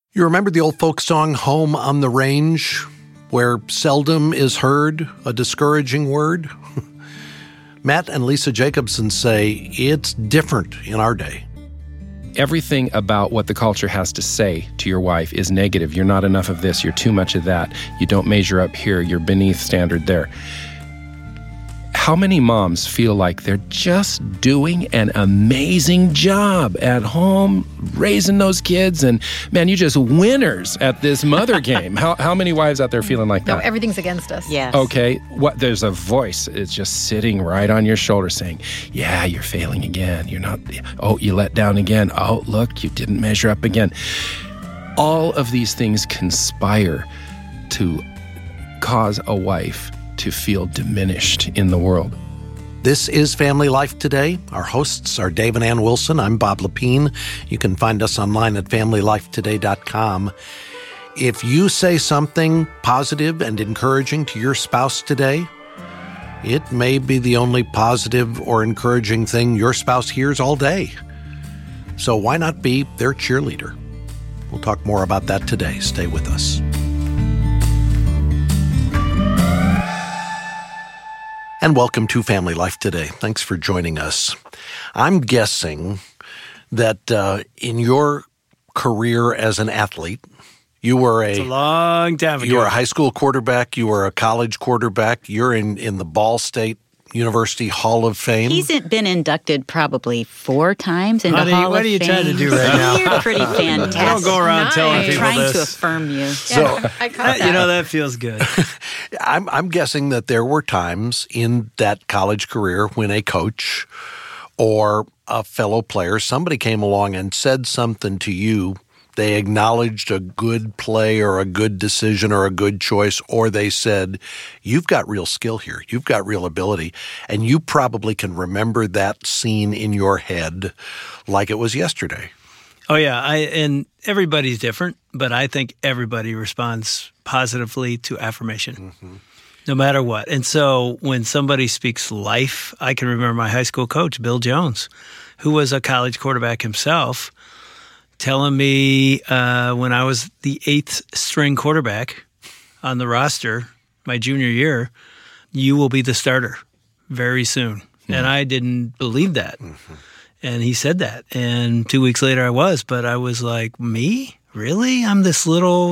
You remember the old folk song, Home on the Range, where seldom is heard a discouraging word? Matt and Lisa Jacobson say it's different in our day. Everything about what the culture has to say to your wife is negative. You're not enough of this. You're too much of that. You don't measure up here. You're beneath standard there. How many moms feel like they're just doing an amazing job at home, raising those kids, and man, you're just winners at this mother game? How many wives out there feeling like that? No, everything's against us. Yes. Okay, there's a voice. It's just sitting right on your shoulder saying, yeah, you're failing again. You're not, you let down again. Oh, look, you didn't measure up again. All of these things conspire to cause a wife to feel diminished in the world. This is Family Life Today. Our hosts are Dave and Ann Wilson. I'm Bob Lepine. You can find us online at FamilyLifeToday.com. If you say something positive and encouraging to your spouse today, it may be the only positive or encouraging thing your spouse hears all day. So why not be their cheerleader? We'll talk more about that today. Stay with us. And welcome to Family Life Today. Thanks for joining us. I'm guessing that in your career as an athlete, you were It's a long time ago. You were a high school quarterback. You were a college quarterback. You're in the Ball State University Hall of Fame. He's been inducted probably 4 times into Honey, Hall of Fame. what are you trying to do right now? You're pretty fantastic. I don't go around telling people trying this. to affirm you. So I caught that. That feels good. I'm guessing that there were times in that college career when a coach or a fellow player, somebody came along and said something to you. They acknowledged a good play or a good decision or a good choice, or they said, you've got real skill here. You've got real ability. And you probably can remember that scene in your head like it was yesterday. Oh, yeah. And everybody's different, but I think everybody responds positively to affirmation, no matter what. And so when somebody speaks life, I can remember my high school coach, Bill Jones, who was a college quarterback himself, telling me when I was the 8th string quarterback on the roster my junior year, you will be the starter very soon. Mm-hmm. And I didn't believe that. Mm-hmm. And he said that. And 2 weeks later I was, but I was like, me? Really? I'm this little,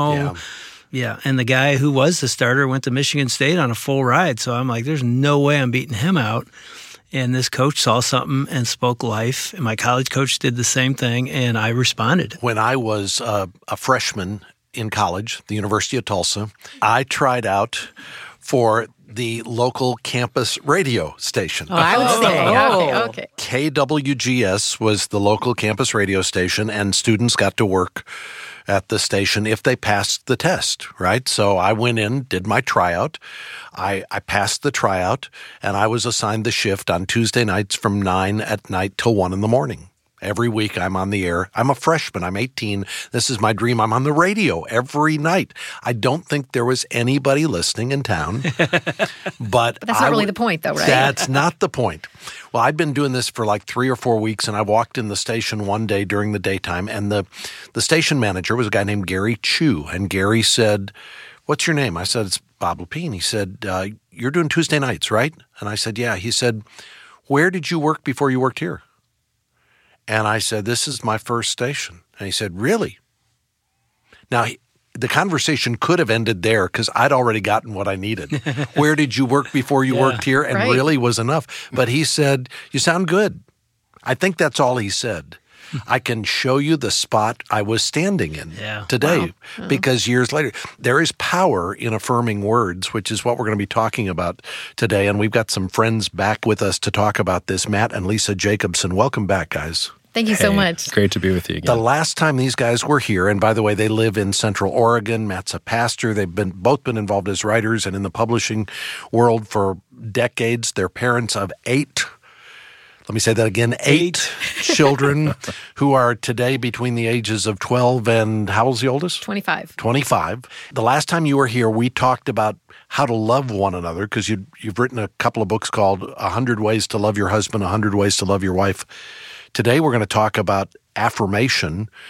Yeah. And the guy who was the starter went to Michigan State on a full ride. So I'm like, there's no way I'm beating him out. And this coach saw something and spoke life. And my college coach did the same thing, and I responded. When I was a freshman in college, the University of Tulsa, I tried out for the local campus radio station. Oh, I would say, okay. KWGS was the local campus radio station, and students got to work at the station if they passed the test, right? So I went in, did my tryout. I passed the tryout, and I was assigned the shift on Tuesday nights from 9 at night till 1 in the morning. Every week I'm on the air. I'm a freshman. I'm 18. This is my dream. I'm on the radio every night. I don't think there was anybody listening in town. But that's not really the point, though, right? That's not the point. Well, I'd been doing this for like 3 or 4 weeks, and I walked in the station one day during the daytime, and the station manager was a guy named Gary Chu. And Gary said, "What's your name?" I said, "It's Bob Lepine." He said, "You're doing Tuesday nights, right?" And I said, "Yeah." He said, "Where did you work before you worked here?" And I said, "This is my first station." And he said, "Really?" Now, the conversation could have ended there because I'd already gotten what I needed. Where did you work before you worked here? And really was enough. But he said, "You sound good." I think that's all he said. I can show you the spot I was standing in today because years later, there is power in affirming words, which is what we're going to be talking about today. And we've got some friends back with us to talk about this, Matt and Lisa Jacobson. Welcome back, guys. Thank you so much. Great to be with you again. The last time these guys were here, and by the way, they live in Central Oregon. Matt's a pastor. They've both been involved as writers and in the publishing world for decades. They're parents of 8. Let me say that again, 8 children who are today between the ages of 12 and how old's the oldest? 25. 25. The last time you were here, we talked about how to love one another because you've written a couple of books called 100 Ways to Love Your Husband, 100 Ways to Love Your Wife. Today we're going to talk about affirmation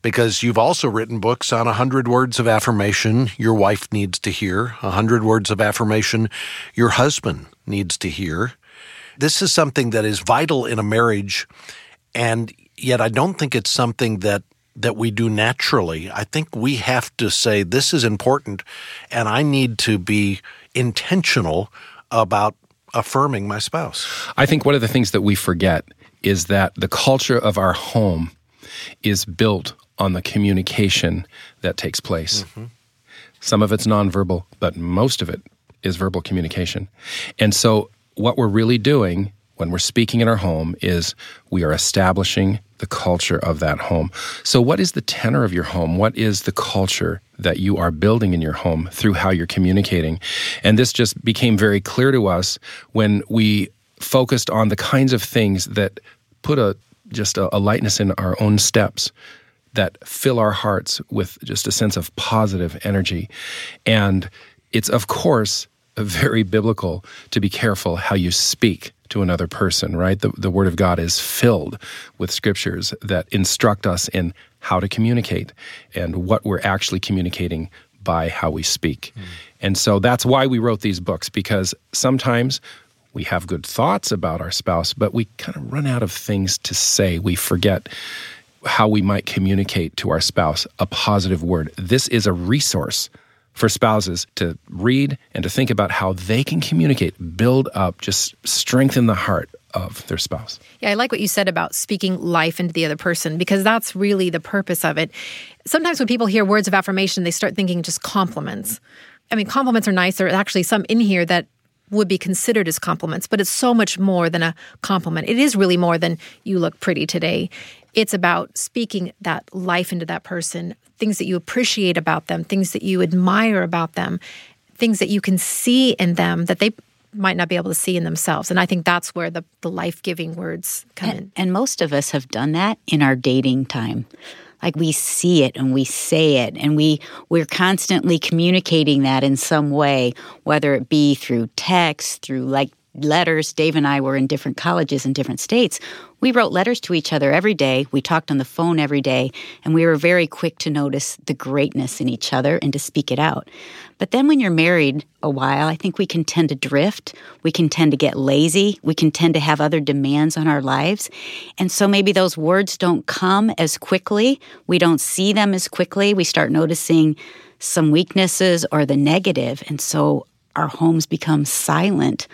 because you've also written books on 100 words of affirmation your wife needs to hear, 100 words of affirmation your husband needs to hear. This is something that is vital in a marriage, and yet I don't think it's something that we do naturally. I think we have to say, this is important, and I need to be intentional about affirming my spouse. I think one of the things that we forget is that the culture of our home is built on the communication that takes place. Mm-hmm. Some of it's nonverbal, but most of it is verbal communication. And so what we're really doing when we're speaking in our home is we are establishing the culture of that home. So what is the tenor of your home? What is the culture that you are building in your home through how you're communicating? And this just became very clear to us when we focused on the kinds of things that put a lightness in our own steps, that fill our hearts with just a sense of positive energy. And it's, of course, very biblical to be careful how you speak to another person, right? The Word of God is filled with scriptures that instruct us in how to communicate and what we're actually communicating by how we speak. And so that's why we wrote these books, because sometimes we have good thoughts about our spouse, but we kind of run out of things to say. We forget how we might communicate to our spouse a positive word. This is a resource for spouses to read and to think about how they can communicate, build up, just strengthen the heart of their spouse. Yeah, I like what you said about speaking life into the other person, because that's really the purpose of it. Sometimes when people hear words of affirmation, they start thinking just compliments. I mean, compliments are nice. There are actually some in here that would be considered as compliments, but it's so much more than a compliment. It is really more than "you look pretty today." It's about speaking that life into that person, things that you appreciate about them, things that you admire about them, things that you can see in them that they might not be able to see in themselves. And I think that's where the life-giving words come in. And most of us have done that in our dating time. Like, we see it and we say it, and we're constantly communicating that in some way, whether it be through text, through like letters. Dave and I were in different colleges in different states. We wrote letters to each other every day. We talked on the phone every day, and we were very quick to notice the greatness in each other and to speak it out. But then when you're married a while, I think we can tend to drift. We can tend to get lazy. We can tend to have other demands on our lives. And so maybe those words don't come as quickly. We don't see them as quickly. We start noticing some weaknesses or the negative. And so our homes become silent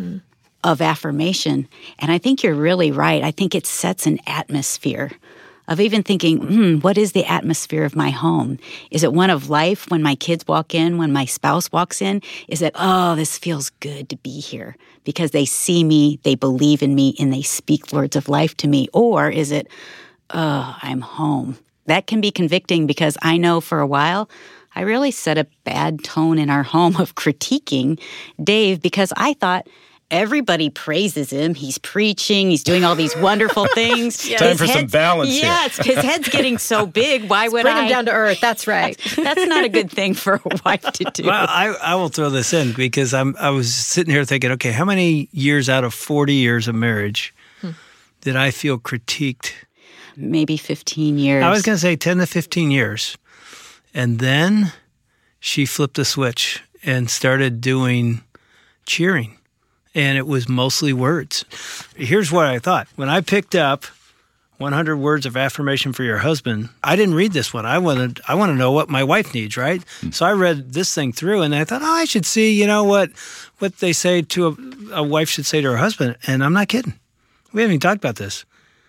of affirmation. And I think you're really right. I think it sets an atmosphere of even thinking, what is the atmosphere of my home? Is it one of life when my kids walk in, when my spouse walks in? Is it, oh, this feels good to be here because they see me, they believe in me, and they speak words of life to me? Or is it, oh, I'm home? That can be convicting, because I know for a while I really set a bad tone in our home of critiquing Dave, because I thought everybody praises him. He's preaching. He's doing all these wonderful things. Time for some balance here. Yes, his head's getting so big. Why would Bring him down to earth. That's right. That's not a good thing for a wife to do. Well, I will throw this in, because I was sitting here thinking, okay, how many years out of 40 years of marriage did I feel critiqued? Maybe 15 years. I was going to say 10 to 15 years. And then she flipped a switch and started doing cheering. And it was mostly words. Here's what I thought. When I picked up 100 words of affirmation for your husband, I didn't read this one. I want to know what my wife needs, right? So I read this thing through, and I thought, I should see, what they say to a wife should say to her husband. And I'm not kidding. We haven't even talked about this.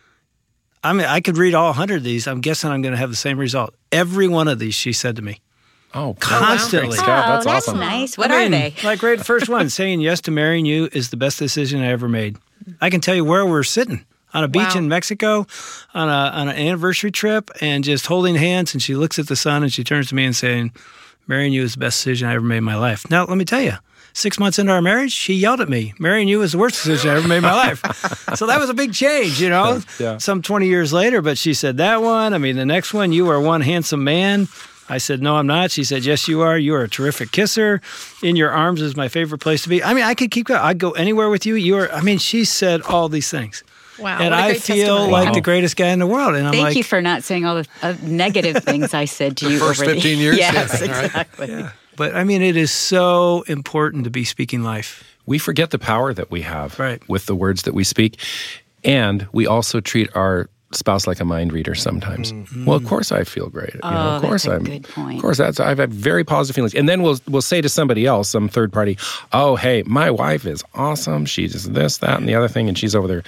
I mean, I could read all 100 of these. I'm guessing I'm going to have the same result. Every one of these, she said to me. Oh, constantly. Thanks, God. That's awesome. Nice. What are they? Like right, first one, saying yes to marrying you is the best decision I ever made. I can tell you where we're sitting. On a beach in Mexico, on an anniversary trip, and just holding hands, and she looks at the sun, and she turns to me and saying, marrying you is the best decision I ever made in my life. Now, let me tell you, 6 months into our marriage, she yelled at me, marrying you was the worst decision I ever made in my life. So that was a big change, Yeah. Some 20 years later, but she said that one. I mean, the next one, you are one handsome man. I said, no, I'm not. She said, yes, you are. You are a terrific kisser. In your arms is my favorite place to be. I mean, I could keep going. I'd go anywhere with you. She said all these things. Wow. And what a I great feel testimony. like the greatest guy in the world. And I'm Thank like, you for not saying all the negative things I said to you first over 15 years? Yes, Yeah, right. exactly. yeah. But I mean, it is so important to be speaking life. We forget the power that we have Right. with the words that we speak. And we also treat our spouse like a mind reader sometimes. Well, of course I feel great. Of course that's a good point. Of course, I've had very positive feelings. And then we'll say to somebody else, some third party, oh, hey, my wife is awesome. She's this, that, and the other thing, and she's over there.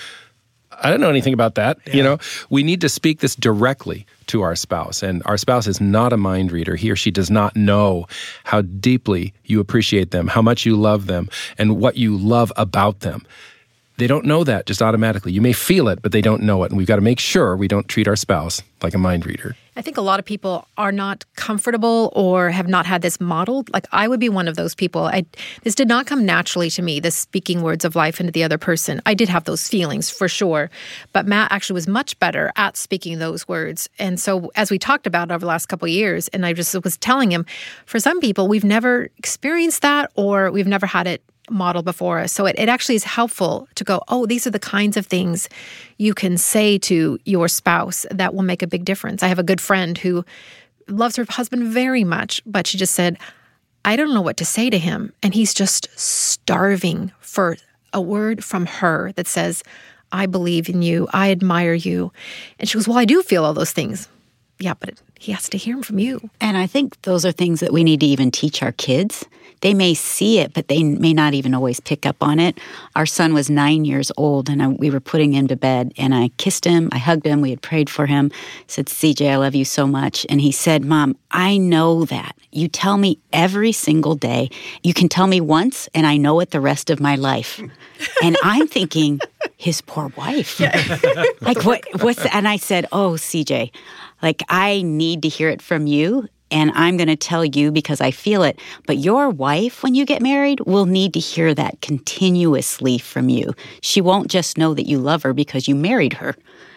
I don't know anything about that. Yeah. We need to speak this directly to our spouse. And our spouse is not a mind reader. He or she does not know how deeply you appreciate them, how much you love them, and what you love about them. They don't know that just automatically. You may feel it, but they don't know it. And we've got to make sure we don't treat our spouse like a mind reader. I think a lot of people are not comfortable or have not had this modeled. Like I would be one of those people. This did not come naturally to me, this speaking words of life into the other person. I did have those feelings for sure, but Matt actually was much better at speaking those words. And so as we talked about over the last couple of years, and I just was telling him, for some people, we've never experienced that or we've never had it model before us. So it actually is helpful to go, oh, these are the kinds of things you can say to your spouse that will make a big difference. I have a good friend who loves her husband very much, but she just said, I don't know what to say to him. And he's just starving for a word from her that says, I believe in you. I admire you. And she goes, well, I do feel all those things. Yeah, but he has to hear them from you. And I think those are things that we need to even teach our kids. They may see it, but they may not even always pick up on it. Our son was 9 years old, and we were putting him to bed, and I kissed him, I hugged him, we had prayed for him, said, CJ, I love you so much. And he said, Mom, I know that. You tell me every single day. You can tell me once, and I know it the rest of my life. And I'm thinking, his poor wife. Like, what's that? And I said, oh, CJ, like, I need to hear it from you. And I'm going to tell you because I feel it. But your wife, when you get married, will need to hear that continuously from you. She won't just know that you love her because you married her.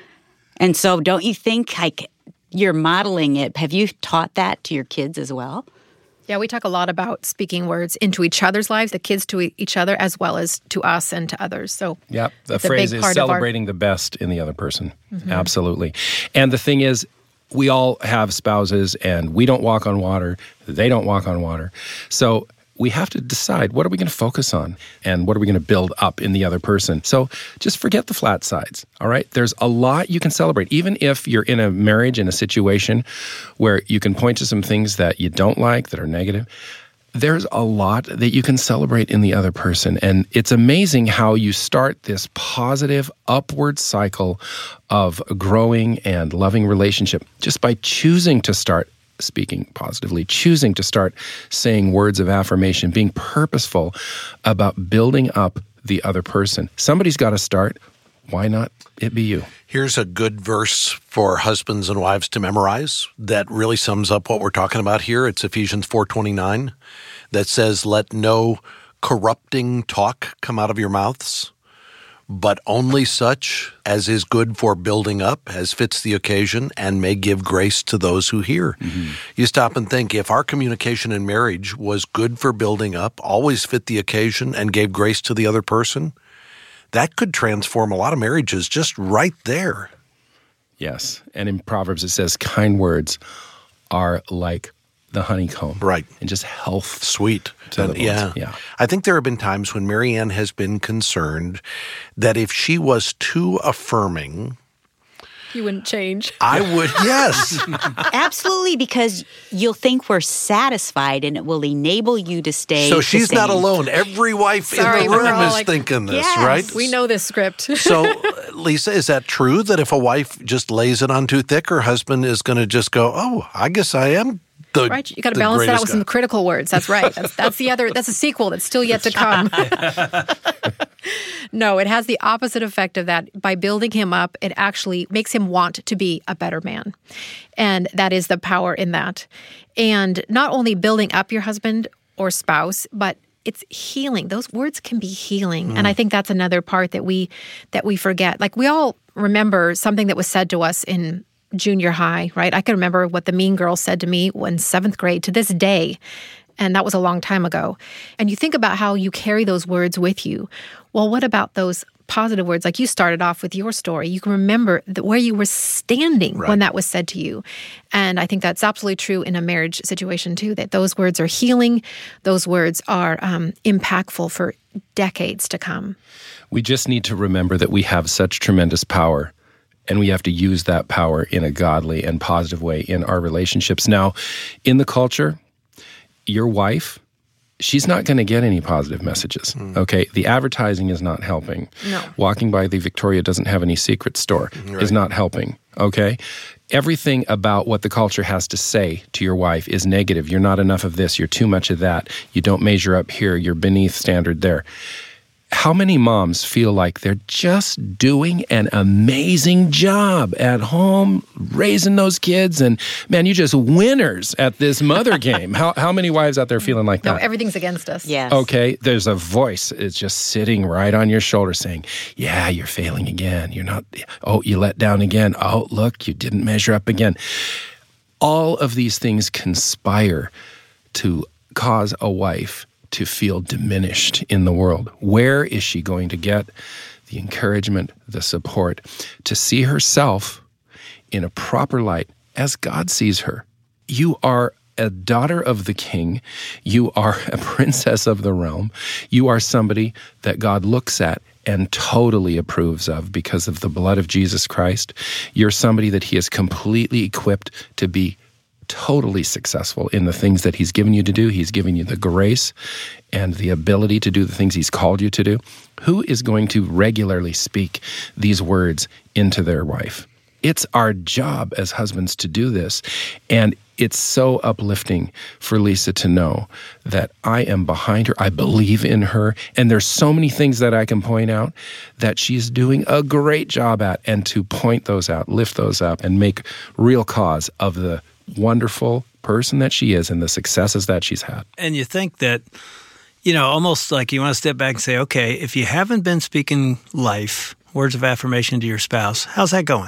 And so don't you think like you're modeling it? Have you taught that to your kids as well? Yeah, we talk a lot about speaking words into each other's lives, the kids to each other, as well as to us and to others. So yeah, the phrase is celebrating the best in the other person. Mm-hmm. Absolutely. And the thing is, we all have spouses and we don't walk on water. They don't walk on water. So we have to decide, what are we going to focus on and what are we going to build up in the other person? So just forget the flat sides, all right? There's a lot you can celebrate. Even if you're in a marriage, in a situation where you can point to some things that you don't like, that are negative, there's a lot that you can celebrate in the other person. And it's amazing how you start this positive upward cycle of growing and loving relationship just by choosing to start speaking positively, choosing to start saying words of affirmation, being purposeful about building up the other person. Somebody's got to start. Why not it be you? Here's a good verse for husbands and wives to memorize that really sums up what we're talking about here. It's Ephesians 4:29 that says, let no corrupting talk come out of your mouths, but only such as is good for building up, as fits the occasion, and may give grace to those who hear. Mm-hmm. You stop and think, if our communication in marriage was good for building up, always fit the occasion, and gave grace to the other person, that could transform a lot of marriages just right there. Yes. And in Proverbs it says, kind words are like the honeycomb. Right. And just health. Sweet. Yeah. I think there have been times when Mary Ann has been concerned that if she was too affirming, you wouldn't change. I would, yes. Absolutely, because you'll think we're satisfied and it will enable you to stay. So she's not alone. Every wife in the room is thinking this, yes. right? We know this script. So, Lisa, is that true that if a wife just lays it on too thick, her husband is going to just go, oh, I guess I am right, you got to balance that out with some critical words. That's right. That's a sequel that's still yet to come. No, it has the opposite effect of that. By building him up, it actually makes him want to be a better man. And that is the power in that. And not only building up your husband or spouse, but it's healing. Those words can be healing. And I think that's another part that we forget. Like, we all remember something that was said to us in junior high, right? I can remember what the mean girl said to me in 7th grade to this day. And that was a long time ago. And you think about how you carry those words with you. Well, what about those positive words, like you started off with your story, you can remember where you were standing when that was said to you. And I think that's absolutely true in a marriage situation too, that those words are healing. Those words are impactful for decades to come. We just need to remember that we have such tremendous power, and we have to use that power in a godly and positive way in our relationships. Now, in the culture, your wife, she's not going to get any positive messages, okay? The advertising is not helping. No. Walking by the Victoria doesn't have any secret store is not helping, okay? Everything about what the culture has to say to your wife is negative. You're not enough of this. You're too much of that. You don't measure up here. You're beneath standard there. How many moms feel like they're just doing an amazing job at home, raising those kids, and man, you're just winners at this mother game? How many wives out there feeling like that? No, everything's against us. Yes. Okay, there's a voice. It's just sitting right on your shoulder saying, yeah, you're failing again. You're not, oh, you let down again. Oh, look, you didn't measure up again. All of these things conspire to cause a wife to feel diminished in the world. Where is she going to get the encouragement, the support to see herself in a proper light as God sees her? You are a daughter of the King. You are a princess of the realm. You are somebody that God looks at and totally approves of because of the blood of Jesus Christ. You're somebody that He has completely equipped to be totally successful in the things that He's given you to do. He's given you the grace and the ability to do the things He's called you to do. Who is going to regularly speak these words into their wife? It's our job as husbands to do this. And it's so uplifting for Lisa to know that I am behind her. I believe in her. And there's so many things that I can point out that she's doing a great job at, and to point those out, lift those up, and make real cause of the wonderful person that she is and the successes that she's had. And you think that, almost like you want to step back and say, okay, if you haven't been speaking life, words of affirmation to your spouse, how's that going?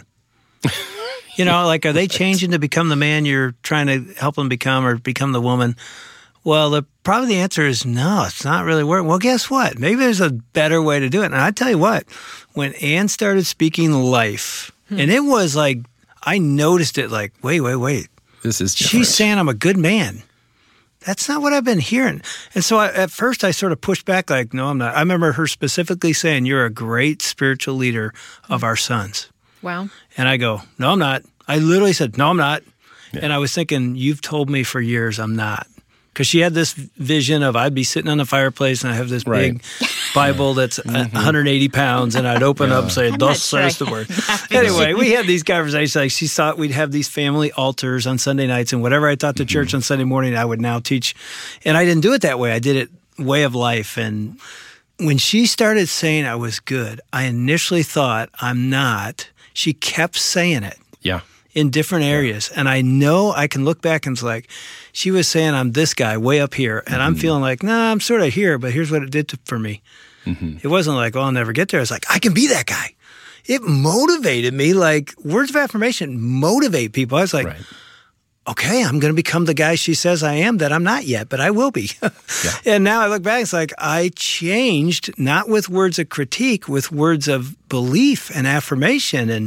Are they changing to become the man you're trying to help them become, or become the woman? Well, probably the answer is no, it's not really working. Well, guess what? Maybe there's a better way to do it. And I tell you what, when Ann started speaking life, and it was like, I noticed it like, wait. This is different. She's saying I'm a good man. That's not what I've been hearing. And so at first I sort of pushed back like, no, I'm not. I remember her specifically saying, you're a great spiritual leader of our sons. Wow. And I go, no, I'm not. I literally said, no, I'm not. Yeah. And I was thinking, you've told me for years I'm not. Because she had this vision of I'd be sitting on the fireplace and I have this big Bible that's 180 pounds, and I'd open up and say, thus says the word. Anyway, we had these conversations. Like, she thought we'd have these family altars on Sunday nights, and whatever I taught to church on Sunday morning, I would now teach. And I didn't do it that way. I did it way of life. And when she started saying I was good, I initially thought I'm not. She kept saying it. Yeah. In different areas. And I know I can look back and it's like, she was saying I'm this guy way up here. And I'm feeling like, nah, I'm sort of here, but here's what it did for me. It wasn't like, I'll never get there. It's like, I can be that guy. It motivated me. Like, words of affirmation motivate people. I was like, okay, I'm going to become the guy she says I am, that I'm not yet, but I will be. And now I look back, it's like I changed, not with words of critique, with words of belief and affirmation. And,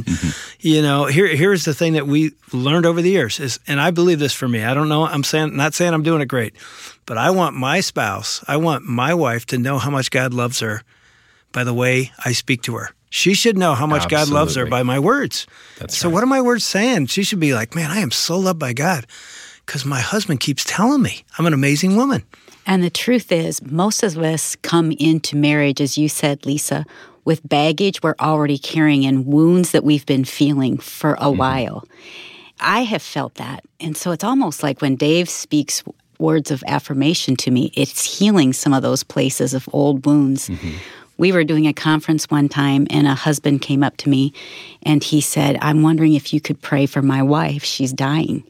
here's the thing that we learned over the years is, and I believe this for me, I don't know, not saying I'm doing it great, but I want my spouse, I want my wife to know how much God loves her by the way I speak to her. She should know how much God loves her by my words. So what are my words saying? She should be like, man, I am so loved by God because my husband keeps telling me I'm an amazing woman. And the truth is, most of us come into marriage, as you said, Lisa, with baggage we're already carrying and wounds that we've been feeling for a while. I have felt that. And so it's almost like when Dave speaks words of affirmation to me, it's healing some of those places of old wounds. We were doing a conference one time, and a husband came up to me, and he said, I'm wondering if you could pray for my wife. She's dying.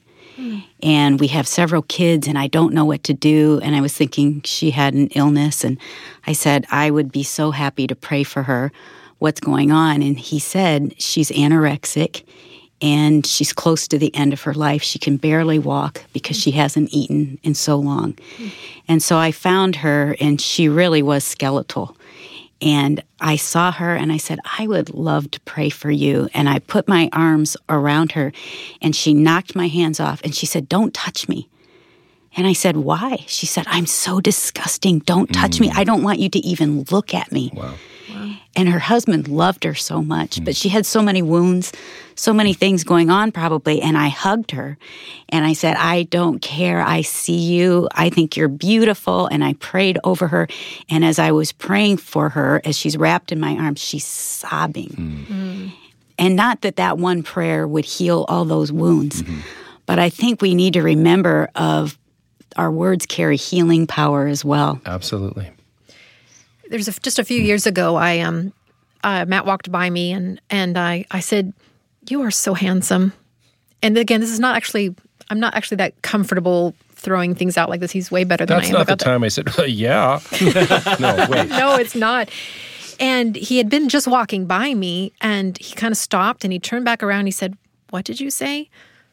And we have several kids, and I don't know what to do. And I was thinking she had an illness, and I said, I would be so happy to pray for her. What's going on? And he said, she's anorexic, and she's close to the end of her life. She can barely walk because she hasn't eaten in so long. And so I found her, and she really was skeletal. And I saw her and I said, I would love to pray for you. And I put my arms around her and she knocked my hands off and she said, don't touch me. And I said, why? She said, I'm so disgusting. Don't touch me. I don't want you to even look at me. Wow. And her husband loved her so much, but she had so many wounds, so many things going on probably. And I hugged her and I said, I don't care. I see you. I think you're beautiful. And I prayed over her. And as I was praying for her, as she's wrapped in my arms, she's sobbing. And not that one prayer would heal all those wounds, but I think we need to remember of our words carry healing power as well. Absolutely. There's just a few years ago, Matt walked by me and I said, "You are so handsome." And again, this is not actually, I'm not actually that comfortable throwing things out like this. He's way better than I am. That's not the time I said, yeah. No, wait. No, it's not. And he had been just walking by me and he kind of stopped and he turned back around. He said, "What did you say?"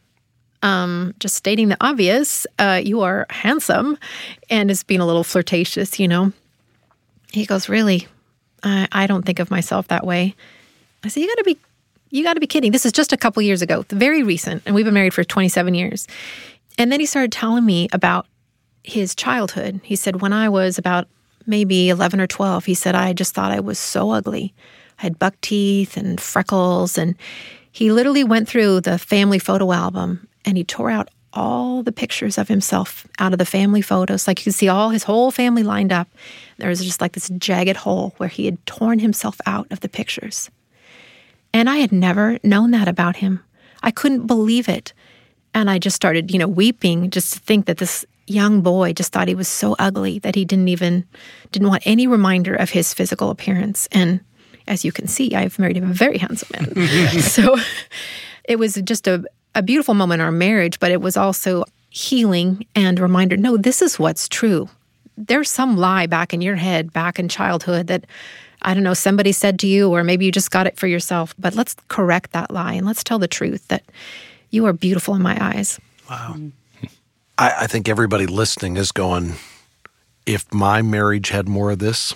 Just stating the obvious, you are handsome, and is being a little flirtatious, you know. He goes, "Really? I don't think of myself that way." I said, you got to be kidding. This is just a couple years ago, very recent, and we've been married for 27 years. And then he started telling me about his childhood. He said, when I was about maybe 11 or 12, he said, I just thought I was so ugly. I had buck teeth and freckles, and he literally went through the family photo album and he tore out all the pictures of himself out of the family photos. Like you could see all his whole family lined up. There was just like this jagged hole where he had torn himself out of the pictures. And I had never known that about him. I couldn't believe it. And I just started, weeping just to think that this young boy just thought he was so ugly that he didn't want any reminder of his physical appearance. And as you can see, I've married a very handsome man. So it was just a beautiful moment in our marriage, but it was also healing and a reminder, no, this is what's true. There's some lie back in your head, back in childhood that, I don't know, somebody said to you, or maybe you just got it for yourself, but let's correct that lie and let's tell the truth that you are beautiful in my eyes. Wow. I think everybody listening is going, if my marriage had more of this,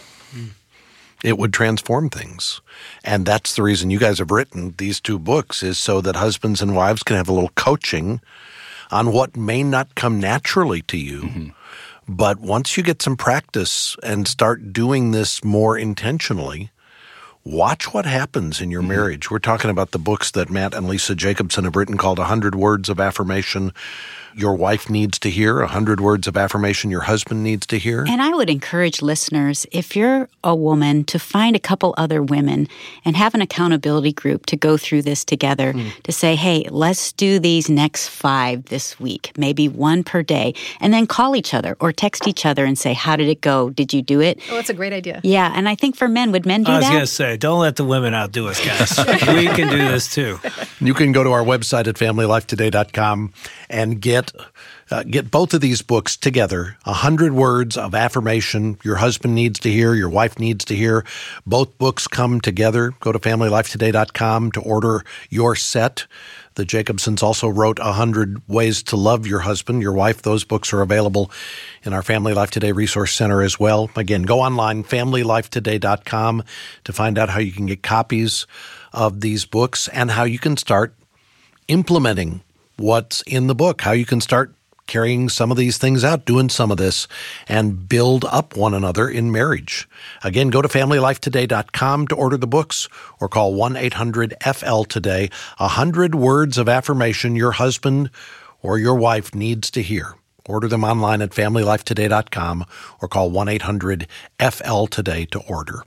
it would transform things. And that's the reason you guys have written these two books, is so that husbands and wives can have a little coaching on what may not come naturally to you. But once you get some practice and start doing this more intentionally, watch what happens in your marriage. We're talking about the books that Matt and Lisa Jacobson have written called 100 Words of Affirmation Your Wife Needs to Hear, 100 Words of Affirmation Your Husband Needs to Hear. And I would encourage listeners, if you're a woman, to find a couple other women and have an accountability group to go through this together, to say, hey, let's do these next 5 this week, maybe 1 per day, and then call each other or text each other and say, how did it go? Did you do it? Oh, that's a great idea. Yeah, and I think for men, would men do that? I was going to say, don't let the women outdo us, guys. We can do this too. You can go to our website at familylifetoday.com and get both of these books together, 100 Words of Affirmation Your Husband Needs to Hear, Your Wife Needs to Hear. Both books come together. Go to familylifetoday.com to order your set. The Jacobsons also wrote 100 Ways to Love Your Husband, Your Wife. Those books are available in our Family Life Today Resource Center as well. Again, go online, familylifetoday.com, to find out how you can get copies of these books and how you can start implementing what's in the book, how you can start carrying some of these things out, doing some of this, and build up one another in marriage. Again, go to familylifetoday.com to order the books or call 1-800-FL-TODAY, 100 Words of Affirmation Your Husband or Your Wife Needs to Hear. Order them online at familylifetoday.com or call 1-800-FL-TODAY to order.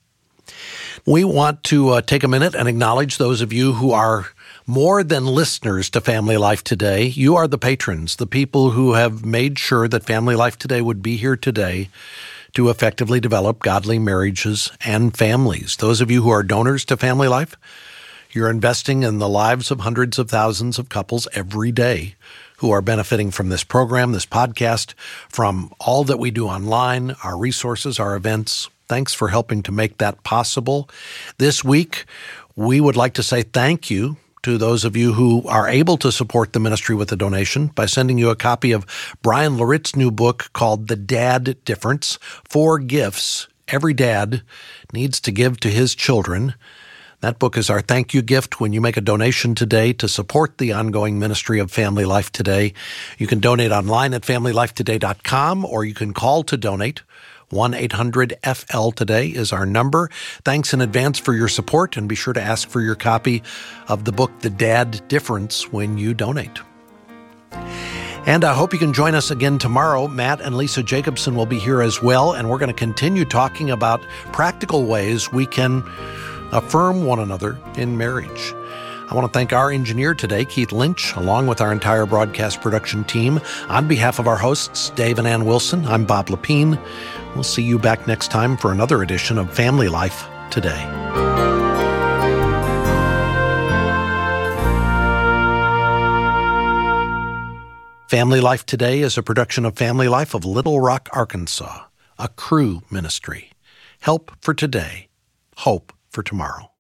We want to take a minute and acknowledge those of you who are more than listeners to Family Life Today. You are the patrons, the people who have made sure that Family Life Today would be here today to effectively develop godly marriages and families. Those of you who are donors to Family Life, you're investing in the lives of hundreds of thousands of couples every day who are benefiting from this program, this podcast, from all that we do online, our resources, our events. Thanks for helping to make that possible. This week, we would like to say thank you to those of you who are able to support the ministry with a donation by sending you a copy of Brian Laritz's new book called The Dad Difference, 4 Gifts Every Dad Needs to Give to His Children. That book is our thank you gift when you make a donation today to support the ongoing ministry of Family Life Today. You can donate online at familylifetoday.com, or you can call to donate. 1-800-FL-TODAY is our number. Thanks in advance for your support, and be sure to ask for your copy of the book, The Dad Difference, when you donate. And I hope you can join us again tomorrow. Matt and Lisa Jacobson will be here as well, and we're going to continue talking about practical ways we can affirm one another in marriage. I want to thank our engineer today, Keith Lynch, along with our entire broadcast production team. On behalf of our hosts, Dave and Ann Wilson, I'm Bob Lepine. We'll see you back next time for another edition of Family Life Today. Family Life Today is a production of Family Life of Little Rock, Arkansas, a Cru ministry. Help for today, hope for tomorrow.